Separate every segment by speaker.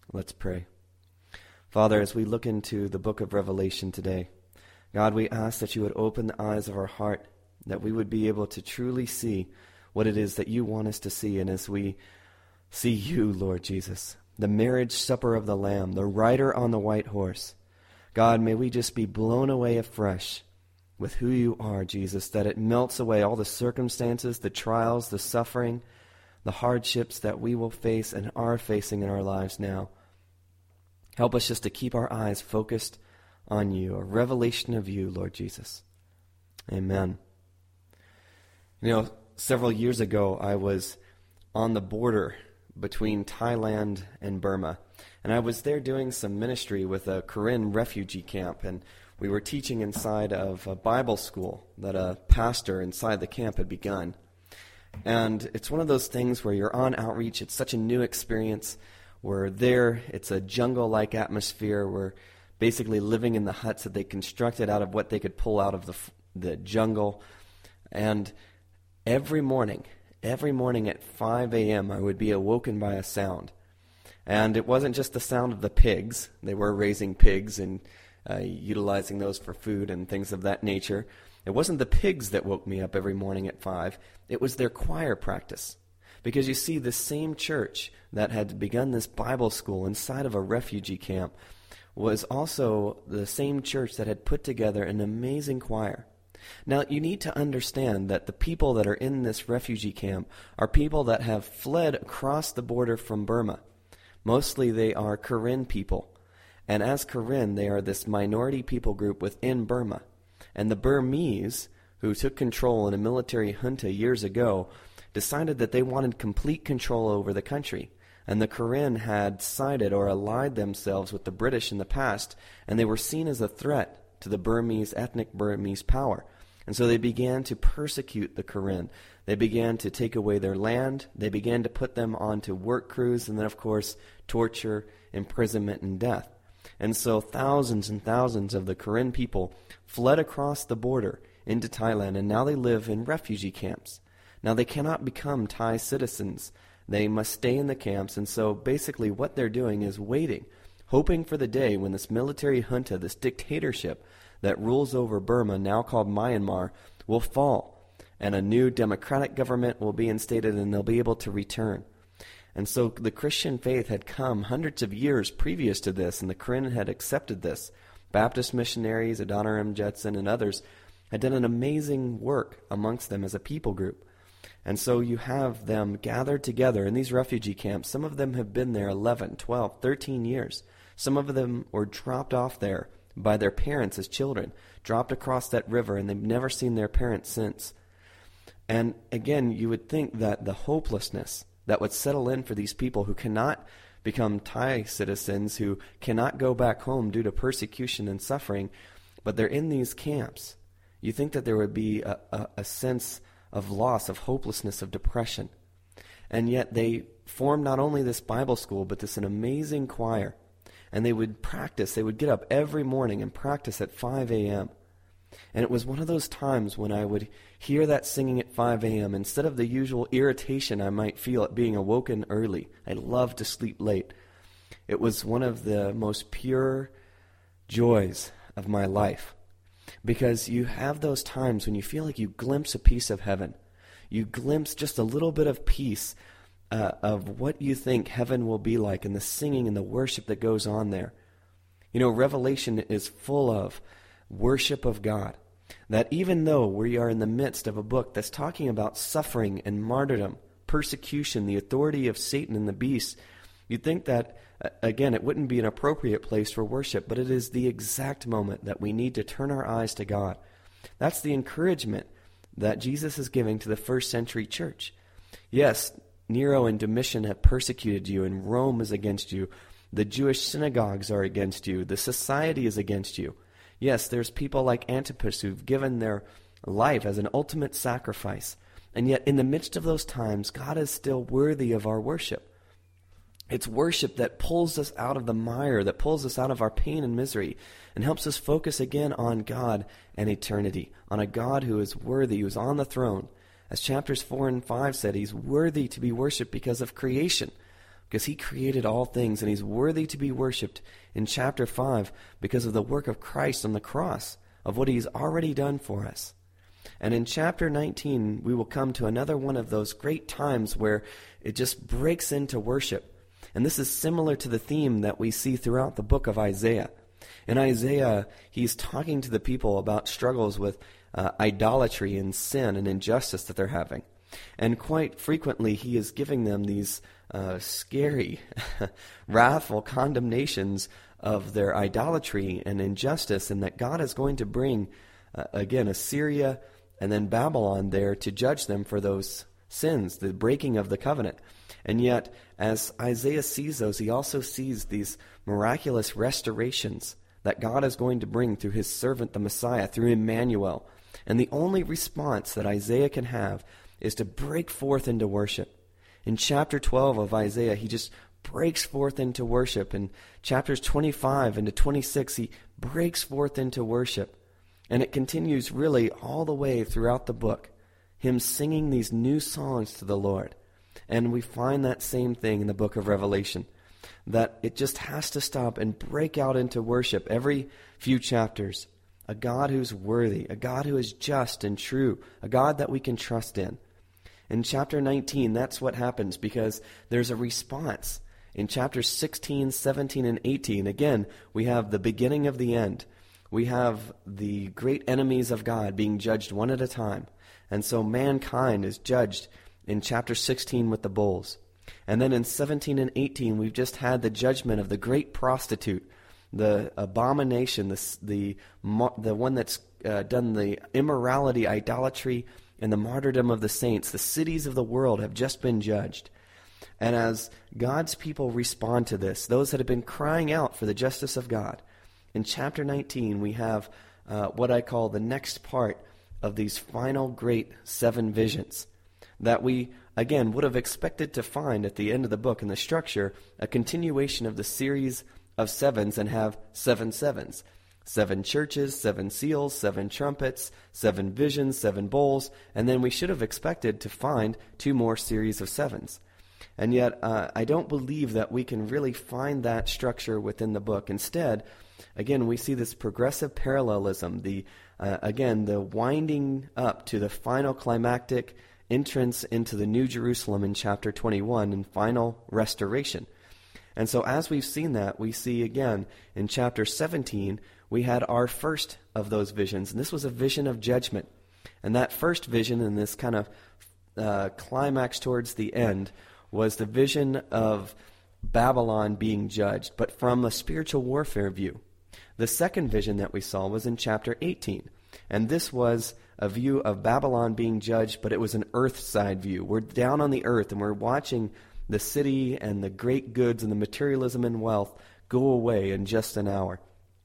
Speaker 1: Let's pray. Father, as we look into the book of Revelation today, God, we ask that you would open the eyes of our heart, that we would be able to truly see what it is that you want us to see. And as we see you, Lord Jesus, the marriage supper of the Lamb, the rider on the white horse, God, may we just be blown away afresh with who you are, Jesus, that it melts away all the circumstances, the trials, the suffering, the hardships that we will face and are facing in our lives now. Help us just to keep our eyes focused on you, a revelation of you, Lord Jesus. Amen. You know, several years ago, I was on the border between Thailand and Burma, and I was there doing some ministry with a Karen refugee camp, and we were teaching inside of a Bible school that a pastor inside the camp had begun. And it's one of those things where you're on outreach. It's such a new experience. We're there. It's a jungle-like atmosphere. We're basically living in the huts that they constructed out of what they could pull out of the jungle. And every morning at 5 a.m., I would be awoken by a sound. And it wasn't just the sound of the pigs. They were raising pigs and utilizing those for food and things of that nature. It wasn't the pigs that woke me up every morning at 5. It was their choir practice. Because you see, the same church that had begun this Bible school inside of a refugee camp was also the same church that had put together an amazing choir. Now, you need to understand that the people that are in this refugee camp are people that have fled across the border from Burma. Mostly they are Karen people. And as Karen, they are this minority people group within Burma. And the Burmese, who took control in a military junta years ago, decided that they wanted complete control over the country. And the Karen had sided or allied themselves with the British in the past, and they were seen as a threat to the Burmese, ethnic Burmese power. And so they began to persecute the Karen. They began to take away their land. They began to put them onto work crews, and then, of course, torture, imprisonment, and death. And so thousands and thousands of the Karen people fled across the border into Thailand, and now they live in refugee camps. Now they cannot become Thai citizens. They must stay in the camps, and so basically what they're doing is waiting, hoping for the day when this military junta, this dictatorship that rules over Burma, now called Myanmar, will fall, and a new democratic government will be instated, and they'll be able to return. And so the Christian faith had come hundreds of years previous to this, and the Karen had accepted this. Baptist missionaries, Adoniram Judson, and others had done an amazing work amongst them as a people group. And so you have them gathered together in these refugee camps. Some of them have been there 11, 12, 13 years. Some of them were dropped off there by their parents as children, dropped across that river, and they've never seen their parents since. And again, you would think that the hopelessness that would settle in for these people who cannot become Thai citizens, who cannot go back home due to persecution and suffering, but they're in these camps. You think that there would be a sense of loss, of hopelessness, of depression. And yet they formed not only this Bible school, but this an amazing choir. And they would practice. They would get up every morning and practice at 5 a.m. And it was one of those times when I would hear that singing at 5 a.m. Instead of the usual irritation I might feel at being awoken early. I love to sleep late. It was one of the most pure joys of my life. Because you have those times when you feel like you glimpse a piece of heaven. You glimpse just a little bit of peace of what you think heaven will be like, and the singing and the worship that goes on there. You know, Revelation is full of worship of God. That even though we are in the midst of a book that's talking about suffering and martyrdom, persecution, the authority of Satan and the beast, you'd think that, again, it wouldn't be an appropriate place for worship, but it is the exact moment that we need to turn our eyes to God. That's the encouragement that Jesus is giving to the first century church. Yes, Nero and Domitian have persecuted you, and Rome is against you. The Jewish synagogues are against you. The society is against you. Yes, there's people like Antipas who've given their life as an ultimate sacrifice. And yet, in the midst of those times, God is still worthy of our worship. It's worship that pulls us out of the mire, that pulls us out of our pain and misery, and helps us focus again on God and eternity, on a God who is worthy, who is on the throne. As chapters 4 and 5 said, he's worthy to be worshipped because of creation. because he created all things, and he's worthy to be worshipped in chapter 5 because of the work of Christ on the cross, of what he's already done for us. And in chapter 19, we will come to another one of those great times where it just breaks into worship. And this is similar to the theme that we see throughout the book of Isaiah. In Isaiah, he's talking to the people about struggles with idolatry and sin and injustice that they're having. And quite frequently, he is giving them these scary, wrathful condemnations of their idolatry and injustice, and that God is going to bring, again, Assyria and then Babylon there to judge them for those sins, the breaking of the covenant. And yet, as Isaiah sees those, he also sees these miraculous restorations that God is going to bring through his servant, the Messiah, through Emmanuel. And the only response that Isaiah can have is to break forth into worship. In chapter 12 of Isaiah, he just breaks forth into worship. In chapters 25 into 26, he breaks forth into worship. And it continues really all the way throughout the book, him singing these new songs to the Lord. And we find that same thing in the book of Revelation, that it just has to stop and break out into worship every few chapters. A God who's worthy, a God who is just and true, a God that we can trust in. In chapter 19, that's what happens, because there's a response. In chapters 16, 17, and 18, again, we have the beginning of the end. We have the great enemies of God being judged one at a time. And so mankind is judged in chapter 16 with the bowls. And then in 17 and 18, we've just had the judgment of the great prostitute, the abomination, the one that's done the immorality, idolatry, and the martyrdom of the saints. The cities of the world have just been judged. And as God's people respond to this, those that have been crying out for the justice of God, in chapter 19, we have what I call the next part of these final great 7 visions that we, again, would have expected to find at the end of the book in the structure, a continuation of the series of 7s, and have 7 sevens. 7 churches, 7 seals, 7 trumpets, 7 visions, 7 bowls, and then we should have expected to find 2 more series of 7s. And yet, I don't believe that we can really find that structure within the book. Instead, again, we see this progressive parallelism, the winding up to the final climactic entrance into the New Jerusalem in chapter 21 and final restoration. And so as we've seen that, we see again in chapter 17, we had our first of those visions, and this was a vision of judgment. And that first vision in this kind of climax towards the end was the vision of Babylon being judged, but from a spiritual warfare view. The second vision that we saw was in chapter 18, and this was a view of Babylon being judged, but it was an earth-side view. We're down on the earth, and we're watching the city and the great goods and the materialism and wealth go away in just an hour.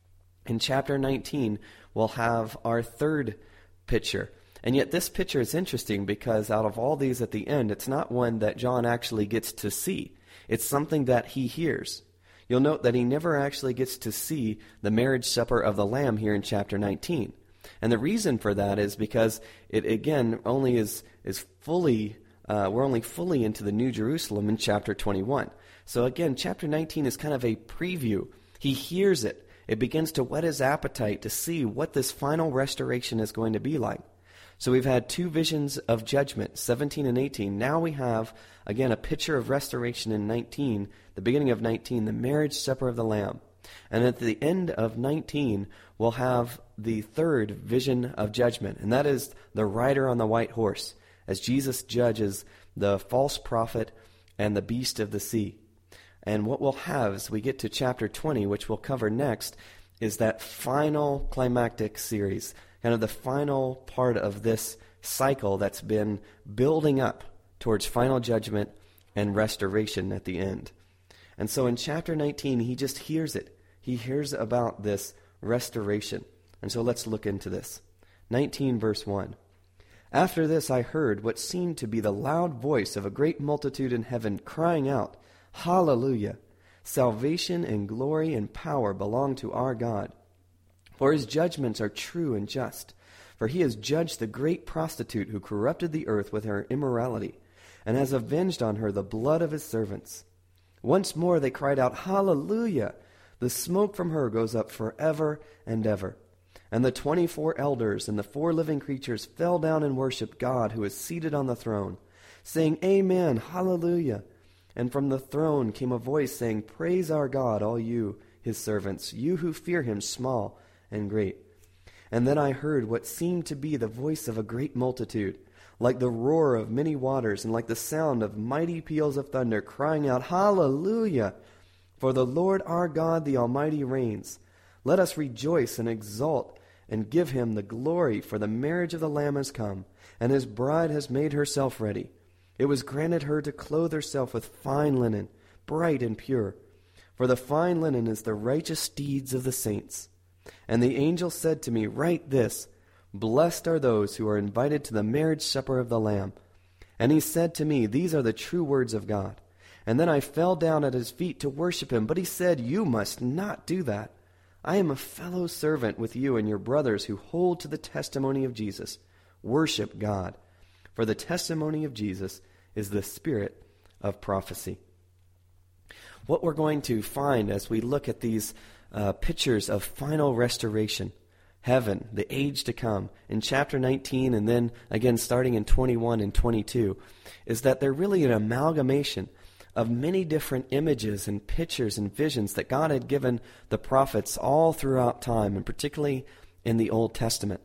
Speaker 1: In chapter 19, we'll have our third picture. And yet this picture is interesting because out of all these at the end, it's not one that John actually gets to see. It's something that he hears. You'll note that he never actually gets to see the marriage supper of the Lamb here in chapter 19. And the reason for that is because it, again, only is fully, we're only fully into the New Jerusalem in chapter 21. So again, chapter 19 is kind of a preview. He hears it. It begins to whet his appetite to see what this final restoration is going to be like. So we've had 2 visions of judgment, 17 and 18. Now we have, again, a picture of restoration in 19, the beginning of 19, the marriage supper of the Lamb. And at the end of 19, we'll have the third vision of judgment, and that is the rider on the white horse, as Jesus judges the false prophet and the beast of the sea. And what we'll have as we get to chapter 20, which we'll cover next, is that final climactic series, kind of the final part of this cycle that's been building up towards final judgment and restoration at the end. And so in chapter 19, he just hears it. He hears about this restoration. And so let's look into this. 19 verse 1. After this I heard what seemed to be the loud voice of a great multitude in heaven crying out, Hallelujah! Salvation and glory and power belong to our God. For his judgments are true and just. For he has judged the great prostitute who corrupted the earth with her immorality, and has avenged on her the blood of his servants. Once more they cried out, Hallelujah! The smoke from her goes up forever and ever. And the 24 elders and the 4 living creatures fell down and worshipped God who is seated on the throne, saying, Amen, Hallelujah! And from the throne came a voice saying, Praise our God, all you, his servants, you who fear him, small and great. And then I heard what seemed to be the voice of a great multitude, like the roar of many waters, and like the sound of mighty peals of thunder, crying out, Hallelujah! For the Lord our God, the Almighty, reigns. Let us rejoice and exult and give him the glory, for the marriage of the Lamb has come, and his bride has made herself ready. It was granted her to clothe herself with fine linen, bright and pure. For the fine linen is the righteous deeds of the saints. And the angel said to me, Write this, Blessed are those who are invited to the marriage supper of the Lamb. And he said to me, These are the true words of God. And then I fell down at his feet to worship him. But he said, You must not do that. I am a fellow servant with you and your brothers who hold to the testimony of Jesus. Worship God. For the testimony of Jesus is the spirit of prophecy. What we're going to find as we look at these pictures of final restoration, heaven, the age to come, in chapter 19 and then again starting in 21 and 22, is that they're really an amalgamation of many different images and pictures and visions that God had given the prophets all throughout time, and particularly in the Old Testament.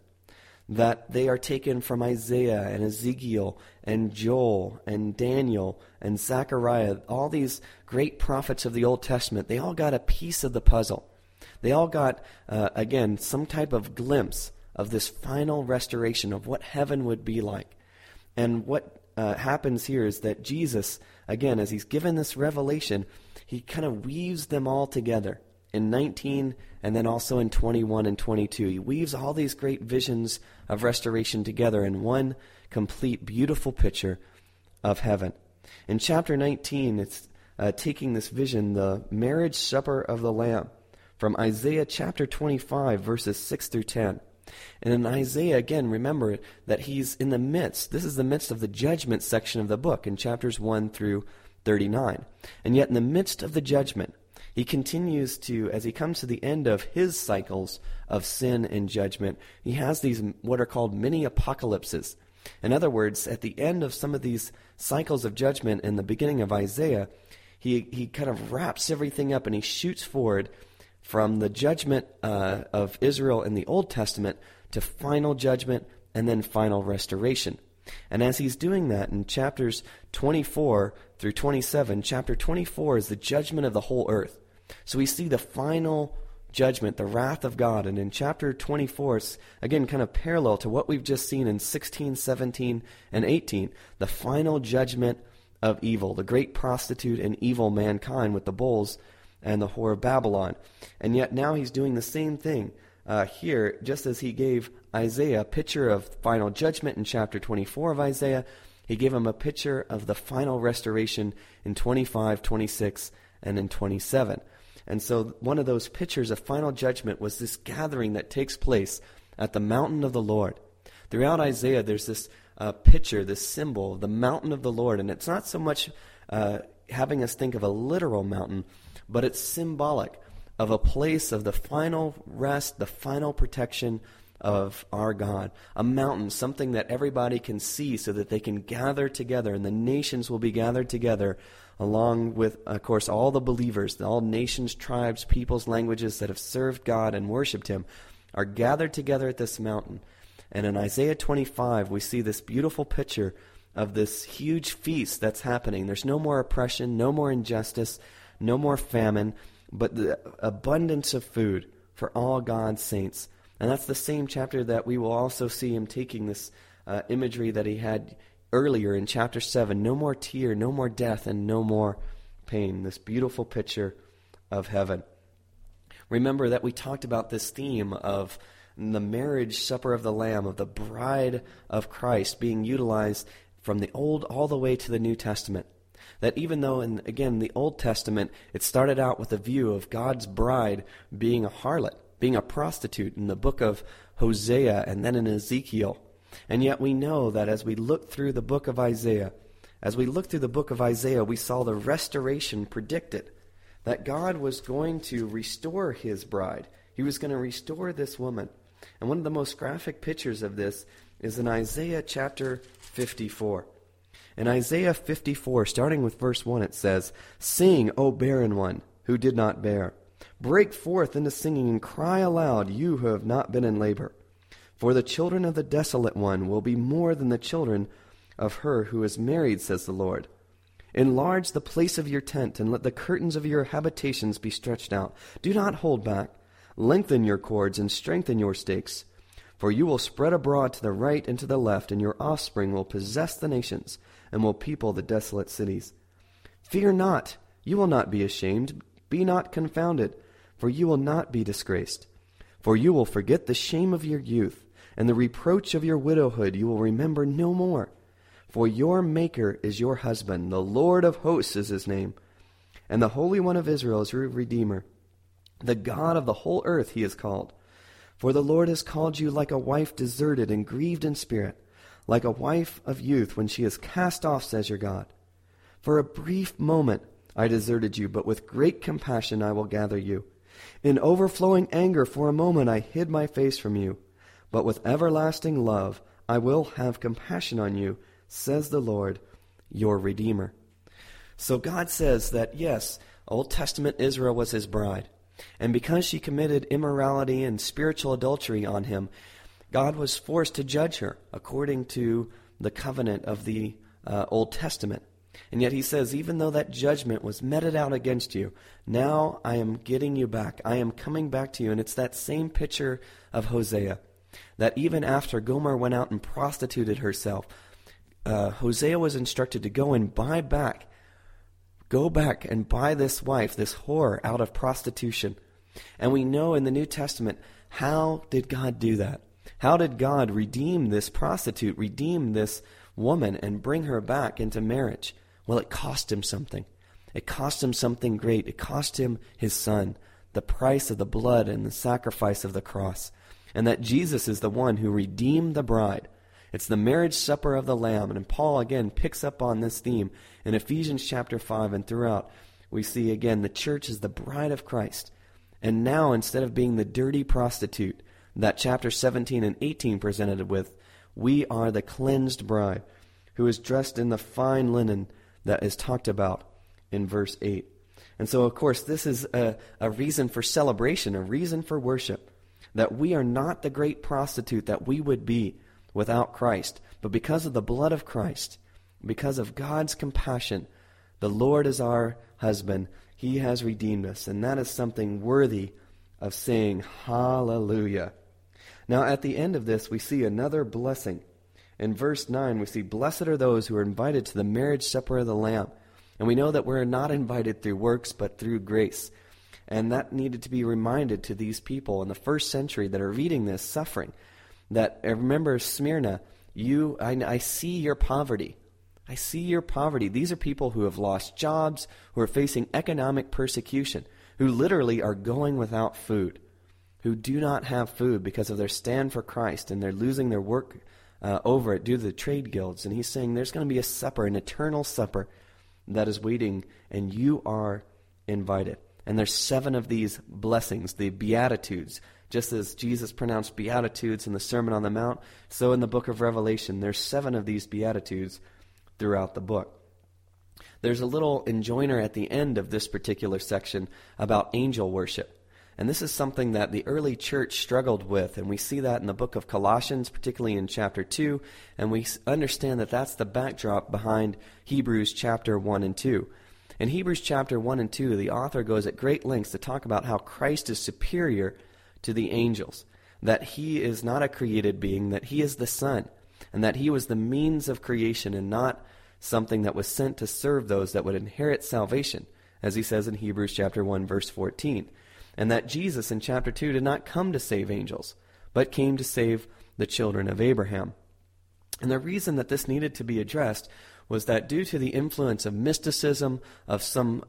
Speaker 1: That they are taken from Isaiah and Ezekiel and Joel and Daniel and Zechariah, all these great prophets of the Old Testament. They all got a piece of the puzzle. They all got, again, some type of glimpse of this final restoration of what heaven would be like. And what happens here is that Jesus, again, as he's given this revelation, he kind of weaves them all together in 19 and then also in 21 and 22. He weaves all these great visions of restoration together in one complete, beautiful picture of heaven. In chapter 19, it's taking this vision, the marriage supper of the Lamb, from Isaiah chapter 25, verses 6 through 10. And in Isaiah, again, remember that he's in the midst, this is the midst of the judgment section of the book in chapters 1 through 39. And yet in the midst of the judgment, he continues to, as he comes to the end of his cycles of sin and judgment, he has these what are called mini apocalypses. In other words, at the end of some of these cycles of judgment in the beginning of Isaiah, he kind of wraps everything up and he shoots forward from the judgment of Israel in the Old Testament to final judgment and then final restoration. And as he's doing that in chapters 24 through 27, chapter 24 is the judgment of the whole earth. So we see the final judgment, the wrath of God. And in chapter 24, it's again kind of parallel to what we've just seen in 16, 17, and 18, the final judgment of evil, the great prostitute and evil mankind with the bulls and the whore of Babylon. And yet now he's doing the same thing here, just as he gave Isaiah a picture of final judgment in chapter 24 of Isaiah, he gave him a picture of the final restoration in 25, 26, and in 27. And so one of those pictures of final judgment was this gathering that takes place at the mountain of the Lord. Throughout Isaiah, there's this picture, this symbol, the mountain of the Lord. And it's not so much having us think of a literal mountain, but it's symbolic of a place of the final rest, the final protection of our God. A mountain, something that everybody can see so that they can gather together, and the nations will be gathered together along with, of course, all the believers, all nations, tribes, peoples, languages that have served God and worshipped him are gathered together at this mountain. And in Isaiah 25, we see this beautiful picture of this huge feast that's happening. There's no more oppression, no more injustice, no more famine, but the abundance of food for all God's saints. And that's the same chapter that we will also see him taking this imagery that he had earlier in chapter 7. No more tear, no more death, and no more pain. This beautiful picture of heaven. Remember that we talked about this theme of the marriage supper of the Lamb, of the bride of Christ being utilized from the Old all the way to the New Testament. That even though, in the Old Testament, it started out with a view of God's bride being a harlot, being a prostitute in the book of Hosea and then in Ezekiel. And yet we know that as we look through the book of Isaiah, As we look through the book of Isaiah, we saw the restoration predicted, that God was going to restore his bride. He was going to restore this woman. And one of the most graphic pictures of this is in Isaiah chapter 54. In Isaiah 54, starting with verse 1, it says, "Sing, O barren one, who did not bear. Break forth into singing and cry aloud, you who have not been in labor. For the children of the desolate one will be more than the children of her who is married, says the Lord. Enlarge the place of your tent, and let the curtains of your habitations be stretched out. Do not hold back. Lengthen your cords and strengthen your stakes. For you will spread abroad to the right and to the left, and your offspring will possess the nations, and will people the desolate cities. Fear not, you will not be ashamed. Be not confounded, for you will not be disgraced. For you will forget the shame of your youth, and the reproach of your widowhood you will remember no more. For your Maker is your husband, the Lord of hosts is his name, and the Holy One of Israel is your Redeemer. The God of the whole earth he is called. For the Lord has called you like a wife deserted and grieved in spirit, like a wife of youth when she is cast off, says your God. For a brief moment I deserted you, but with great compassion I will gather you. In overflowing anger for a moment I hid my face from you, but with everlasting love I will have compassion on you, says the Lord, your Redeemer." So God says that, yes, Old Testament Israel was his bride. And because she committed immorality and spiritual adultery on him, God was forced to judge her according to the covenant of the Old Testament. And yet he says, even though that judgment was meted out against you, now I am getting you back. I am coming back to you. And it's that same picture of Hosea, that even after Gomer went out and prostituted herself, Hosea was instructed to go back and buy this wife, this whore, out of prostitution. And we know in the New Testament, how did God do that? How did God redeem this prostitute, redeem this woman, and bring her back into marriage? Well, it cost him something. It cost him something great. It cost him his son, the price of the blood and the sacrifice of the cross. And that Jesus is the one who redeemed the bride. It's the marriage supper of the Lamb. And Paul, again, picks up on this theme in Ephesians chapter 5 and throughout. We see, again, the church is the bride of Christ. And now, instead of being the dirty prostitute that chapter 17 and 18 presented with, we are the cleansed bride who is dressed in the fine linen that is talked about in verse 8. And so, of course, this is a reason for celebration, a reason for worship, that we are not the great prostitute that we would be without Christ, but because of the blood of Christ, because of God's compassion, the Lord is our husband. He has redeemed us, and that is something worthy of saying hallelujah. Now, at the end of this, we see another blessing. In verse 9, we see, "Blessed are those who are invited to the marriage supper of the Lamb." And we know that we're not invited through works, but through grace. And that needed to be reminded to these people in the first century that are reading this, suffering. That, remember, Smyrna, I see your poverty. I see your poverty. These are people who have lost jobs, who are facing economic persecution, who literally are going without food, who do not have food because of their stand for Christ, and they're losing their work over it due to the trade guilds. And he's saying there's going to be a supper, an eternal supper that is waiting, and you are invited. And there's 7 of these blessings, the Beatitudes. Just as Jesus pronounced Beatitudes in the Sermon on the Mount, so in the book of Revelation, there's 7 of these Beatitudes throughout the book. There's a little enjoiner at the end of this particular section about angel worship. And this is something that the early church struggled with, and we see that in the book of Colossians, particularly in chapter 2, and we understand that that's the backdrop behind Hebrews chapter 1 and 2. In Hebrews chapter 1 and 2, the author goes at great lengths to talk about how Christ is superior to the angels, that he is not a created being, that he is the Son, and that he was the means of creation and not something that was sent to serve those that would inherit salvation, as he says in Hebrews chapter 1, verse 14. And that Jesus in chapter 2 did not come to save angels, but came to save the children of Abraham. And the reason that this needed to be addressed was that due to the influence of mysticism, of some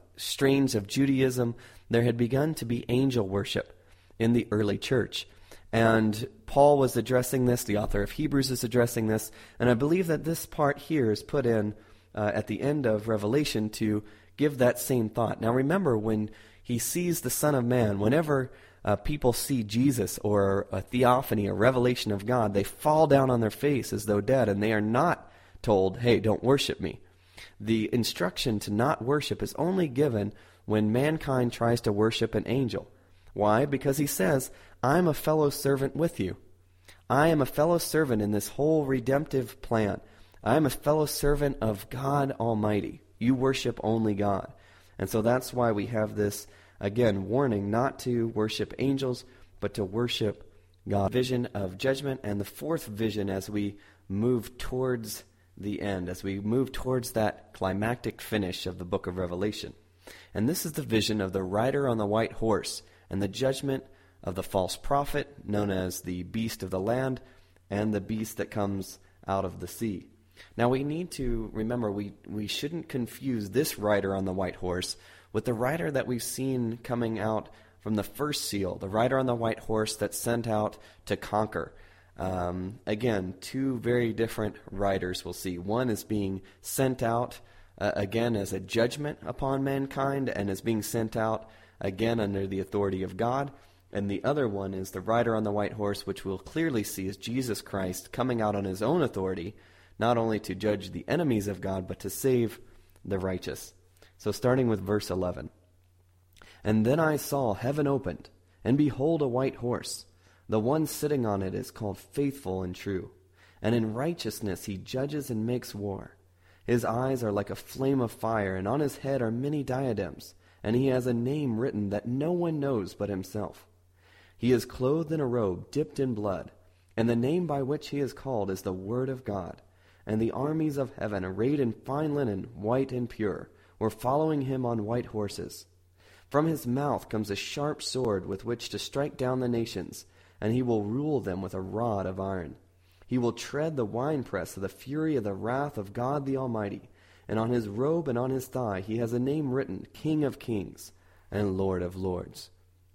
Speaker 1: strains of Judaism, there had begun to be angel worship in the early church. And Paul was addressing this, the author of Hebrews is addressing this, and I believe that this part here is put in at the end of Revelation to give that same thought. Now remember, when he sees the Son of Man, whenever people see Jesus or a theophany, a revelation of God, they fall down on their face as though dead, and they are not told, hey, don't worship me. The instruction to not worship is only given when mankind tries to worship an angel. Why? Because he says, I'm a fellow servant with you. I am a fellow servant in this whole redemptive plan. I am a fellow servant of God Almighty. You worship only God. And so that's why we have this, again, warning not to worship angels, but to worship God. Vision of judgment, and the fourth vision as we move towards the end, as we move towards that climactic finish of the book of Revelation. And this is the vision of the rider on the white horse and the judgment of the false prophet, known as the beast of the land, and the beast that comes out of the sea. Now we need to remember we shouldn't confuse this rider on the white horse with the rider that we've seen coming out from the first seal, the rider on the white horse that's sent out to conquer. Again, two very different riders we'll see. One is being sent out again as a judgment upon mankind and is being sent out again under the authority of God. And the other one is the rider on the white horse, which we'll clearly see is Jesus Christ coming out on his own authority, not only to judge the enemies of God, but to save the righteous. So starting with verse 11. And then I saw heaven opened, and behold a white horse. The one sitting on it is called Faithful and True, and in righteousness he judges and makes war. His eyes are like a flame of fire, and on his head are many diadems, and he has a name written that no one knows but himself. He is clothed in a robe dipped in blood, and the name by which he is called is the Word of God. And the armies of heaven, arrayed in fine linen, white and pure, were following him on white horses. From his mouth comes a sharp sword with which to strike down the nations, and he will rule them with a rod of iron. He will tread the winepress of the fury of the wrath of God the Almighty, and on his robe and on his thigh he has a name written, King of Kings and Lord of Lords.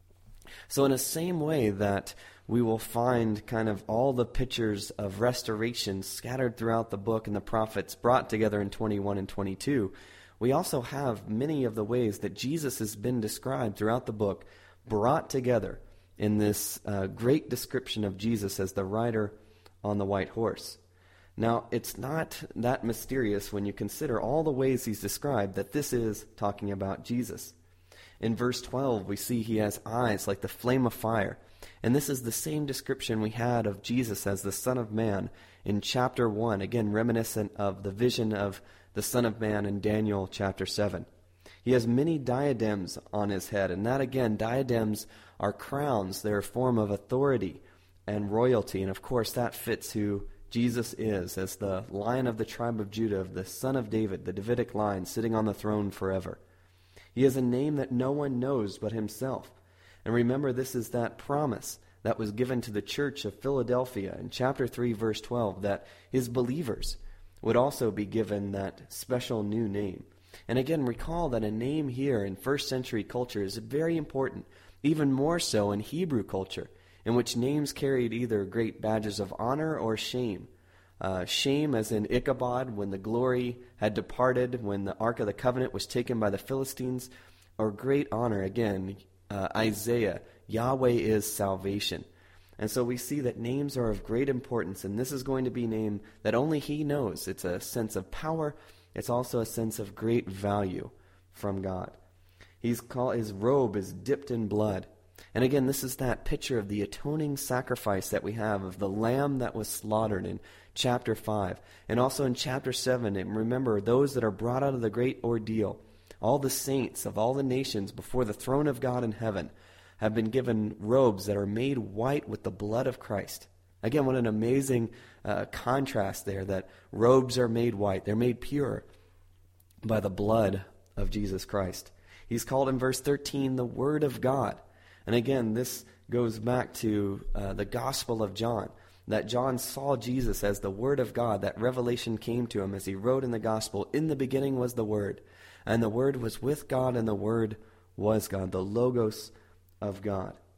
Speaker 1: So in the same way that we will find kind of all the pictures of restoration scattered throughout the book and the prophets brought together in 21 and 22, we also have many of the ways that Jesus has been described throughout the book brought together in this great description of Jesus as the rider on the white horse. Now, it's not that mysterious when you consider all the ways he's described that this is talking about Jesus. In verse 12, we see he has eyes like the flame of fire. And this is the same description we had of Jesus as the Son of Man in chapter 1, again reminiscent of the vision of the Son of Man in Daniel chapter 7. He has many diadems on his head, and that again, diadems are crowns. They're a form of authority and royalty, and of course that fits who Jesus is as the Lion of the tribe of Judah, the Son of David, the Davidic line, sitting on the throne forever. He has a name that no one knows but himself. And remember, this is that promise that was given to the church of Philadelphia in chapter 3, verse 12, that his believers would also be given that special new name. And again, recall that a name here in first century culture is very important, even more so in Hebrew culture, in which names carried either great badges of honor or shame. Shame as in Ichabod, when the glory had departed, when the Ark of the Covenant was taken by the Philistines, or great honor, again, Isaiah, Yahweh is salvation. And so we see that names are of great importance, and this is going to be a name that only he knows. It's a sense of power. It's also a sense of great value from God. His robe is dipped in blood. And again, this is that picture of the atoning sacrifice that we have of the lamb that was slaughtered in chapter 5. And also in chapter 7, and remember, those that are brought out of the great ordeal, all the saints of all the nations before the throne of God in heaven, have been given robes that are made white with the blood of Christ. Again, what an amazing contrast there, that robes are made white. They're made pure by the blood of Jesus Christ. He's called in verse 13 the Word of God. And again, this goes back to the Gospel of John, that John saw Jesus as the Word of God. That revelation came to him as he wrote in the Gospel, in the beginning was the Word, and the Word was with God, and the Word was God, the Logos of God.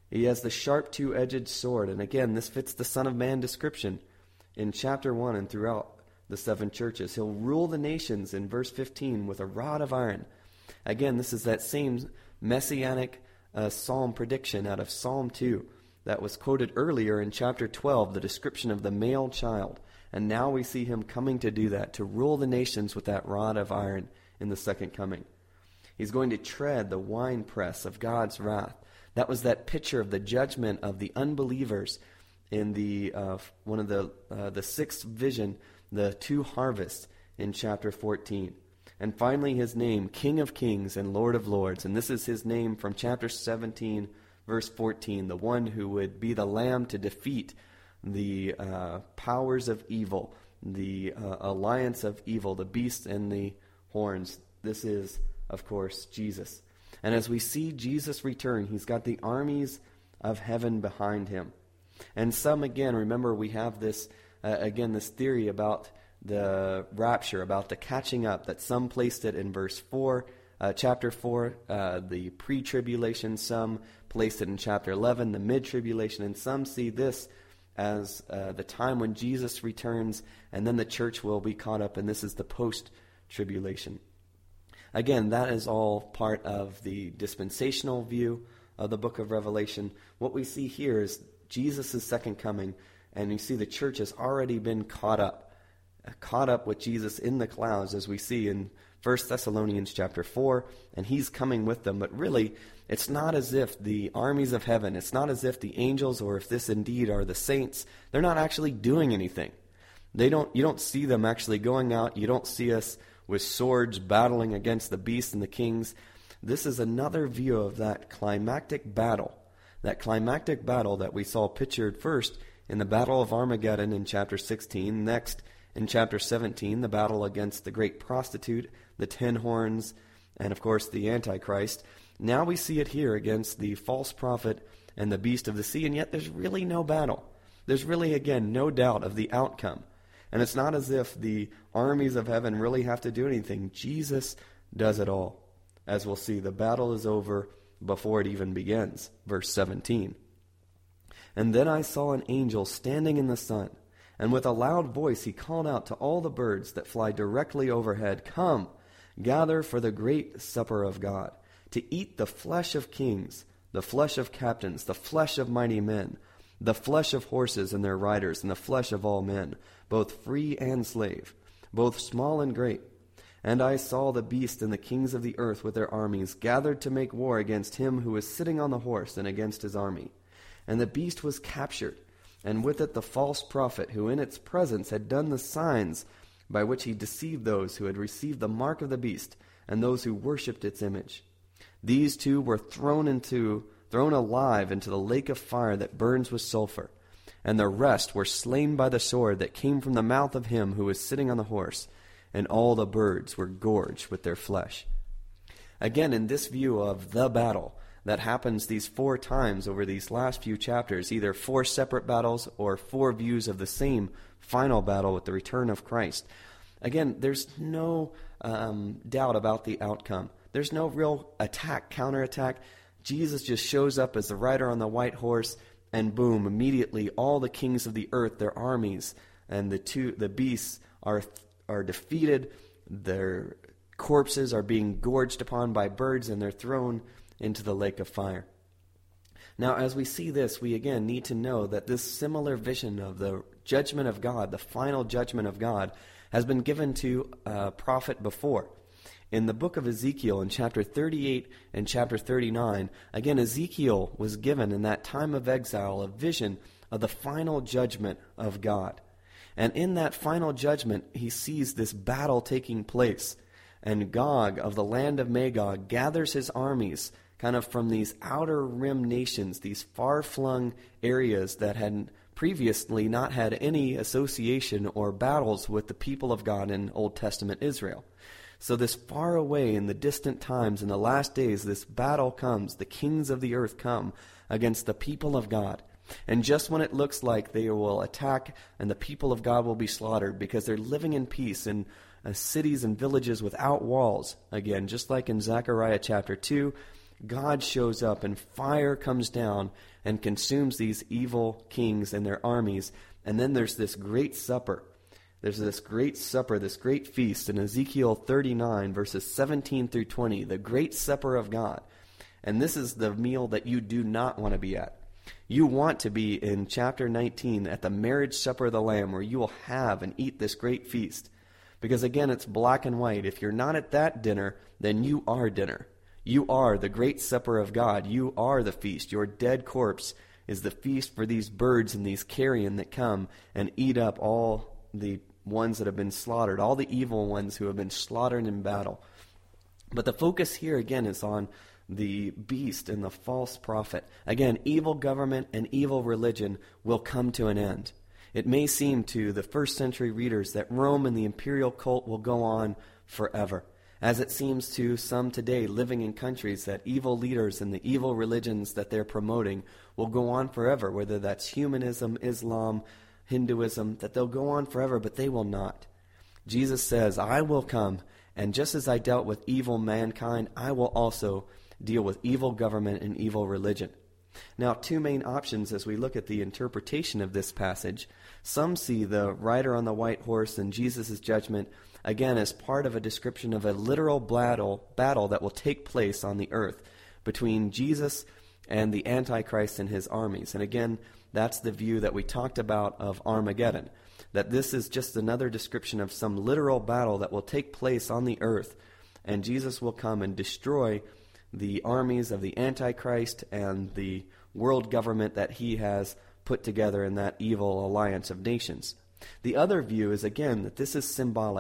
Speaker 1: He has the sharp two-edged sword. And again, this fits the Son of Man description in chapter 1 and throughout the 7 churches. He'll rule the nations in verse 15 with a rod of iron. Again, this is that same messianic psalm prediction out of Psalm 2 that was quoted earlier in chapter 12, the description of the male child. And now we see him coming to do that, to rule the nations with that rod of iron in the second coming. He's going to tread the winepress of God's wrath. That was that picture of the judgment of the unbelievers in the one of the sixth vision, the 2 harvests in chapter 14. And finally his name, King of Kings and Lord of Lords. And this is his name from chapter 17, verse 14, the one who would be the Lamb to defeat the powers of evil, the alliance of evil, the beast and the horns. This is, of course, Jesus. And as we see Jesus return, he's got the armies of heaven behind him. And some, again, remember we have this, this theory about the rapture, about the catching up, that some placed it in verse 4, chapter 4, the pre-tribulation. Some placed it in chapter 11, the mid-tribulation. And some see this as the time when Jesus returns, and then the church will be caught up, and this is the post-tribulation. Again, that is all part of the dispensational view of the book of Revelation. What we see here is Jesus' second coming, and you see the church has already been caught up with Jesus in the clouds, as we see in 1 Thessalonians chapter 4, and he's coming with them. But really, it's not as if the armies of heaven, it's not as if the angels, or if this indeed are the saints, they're not actually doing anything. You don't see them actually going out. You don't see us with swords battling against the beasts and the kings. This is another view of that climactic battle that we saw pictured first in the Battle of Armageddon in chapter 16, next in chapter 17, the battle against the great prostitute, the 10 horns, and of course the Antichrist. Now we see it here against the false prophet and the beast of the sea, and yet there's really no battle. There's really, again, no doubt of the outcome. And it's not as if the armies of heaven really have to do anything. Jesus does it all. As we'll see, the battle is over before it even begins. Verse 17. And then I saw an angel standing in the sun, and with a loud voice he called out to all the birds that fly directly overhead, Come, gather for the great supper of God, to eat the flesh of kings, the flesh of captains, the flesh of mighty men, the flesh of horses and their riders, and the flesh of all men, both free and slave, both small and great. And I saw the beast and the kings of the earth with their armies gathered to make war against him who was sitting on the horse and against his army. And the beast was captured, and with it the false prophet, who in its presence had done the signs by which he deceived those who had received the mark of the beast and those who worshipped its image. These two were thrown alive into the lake of fire that burns with sulfur. And the rest were slain by the sword that came from the mouth of him who was sitting on the horse, and all the birds were gorged with their flesh. Again, in this view of the battle that happens these 4 times over these last few chapters, either 4 separate battles or 4 views of the same final battle with the return of Christ. Again, there's no doubt about the outcome. There's no real attack, counterattack. Jesus just shows up as the rider on the white horse, and boom, immediately all the kings of the earth, their armies, and the beasts are defeated. Their corpses are being gorged upon by birds, and they're thrown into the lake of fire. Now, as we see this, we again need to know that this similar vision of the judgment of God, the final judgment of God, has been given to a prophet before. In the book of Ezekiel, in chapter 38 and chapter 39, again, Ezekiel was given in that time of exile a vision of the final judgment of God. And in that final judgment, he sees this battle taking place. And Gog of the land of Magog gathers his armies kind of from these outer rim nations, these far-flung areas that had previously not had any association or battles with the people of God in Old Testament Israel. So this far away in the distant times, in the last days, this battle comes. The kings of the earth come against the people of God. And just when it looks like they will attack and the people of God will be slaughtered because they're living in peace in cities and villages without walls, again, just like in Zechariah chapter 2, God shows up and fire comes down and consumes these evil kings and their armies. And then there's this great supper. There's this great supper, this great feast in Ezekiel 39, verses 17 through 20, the great supper of God. And this is the meal that you do not want to be at. You want to be in chapter 19 at the marriage supper of the Lamb, where you will have and eat this great feast. Because again, it's black and white. If you're not at that dinner, then you are dinner. You are the great supper of God. You are the feast. Your dead corpse is the feast for these birds and these carrion that come and eat up all the ones that have been slaughtered, all the evil ones who have been slaughtered in battle. But the focus here again is on the beast and the false prophet. Again, evil government and evil religion will come to an end. It may seem to the first century readers that Rome and the imperial cult will go on forever, as it seems to some today living in countries that evil leaders and the evil religions that they're promoting will go on forever, whether that's humanism, Islam, Hinduism, that they'll go on forever, but they will not. Jesus says, I will come, and just as I dealt with evil mankind, I will also deal with evil government and evil religion. Now, two main options as we look at the interpretation of this passage. Some see the rider on the white horse and Jesus' judgment, again, as part of a description of a literal battle that will take place on the earth between Jesus and the Antichrist and his armies. And again, that's the view that we talked about of Armageddon, that this is just another description of some literal battle that will take place on the earth, and Jesus will come and destroy the armies of the Antichrist and the world government that he has put together in that evil alliance of nations. The other view is, again, that this is symbolic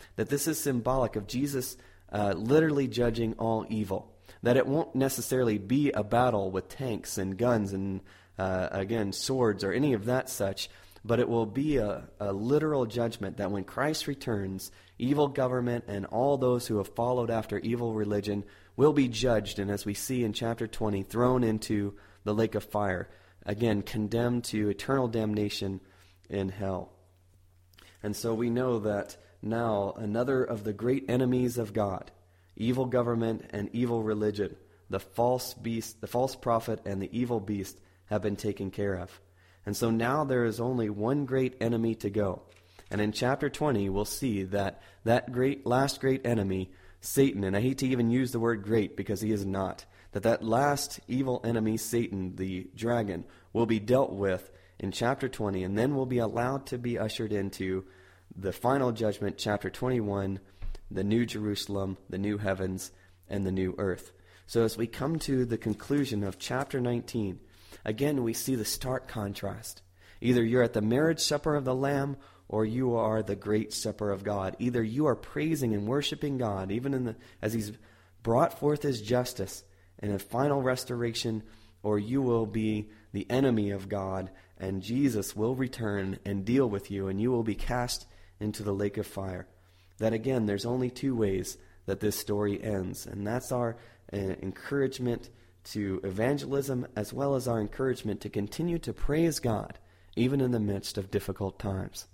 Speaker 1: of Jesus literally judging all evil, that it won't necessarily be a battle with tanks and guns and, again, swords or any of that such, but it will be a literal judgment that when Christ returns, evil government and all those who have followed after evil religion will be judged, and as we see in chapter 20, thrown into the lake of fire, again, condemned to eternal damnation in hell. And so we know that now another of the great enemies of God, evil government and evil religion, the false beast, the false prophet, and the evil beast have been taken care of. And so now there is only one great enemy to go. And in chapter 20, we'll see that last great enemy, Satan, and I hate to even use the word great because he is not, that last evil enemy, Satan, the dragon, will be dealt with in chapter 20, and then will be allowed to be ushered into the final judgment, chapter 21, the new Jerusalem, the new heavens, and the new earth. So as we come to the conclusion of chapter 19, again we see the stark contrast. Either you're at the marriage supper of the Lamb, or you are the great supper of God. Either you are praising and worshiping God, even as he's brought forth his justice and a final restoration, or you will be the enemy of God, and Jesus will return and deal with you, and you will be cast into the lake of fire. That again, there's only two ways that this story ends, and that's our encouragement to evangelism, as well as our encouragement to continue to praise God, even in the midst of difficult times.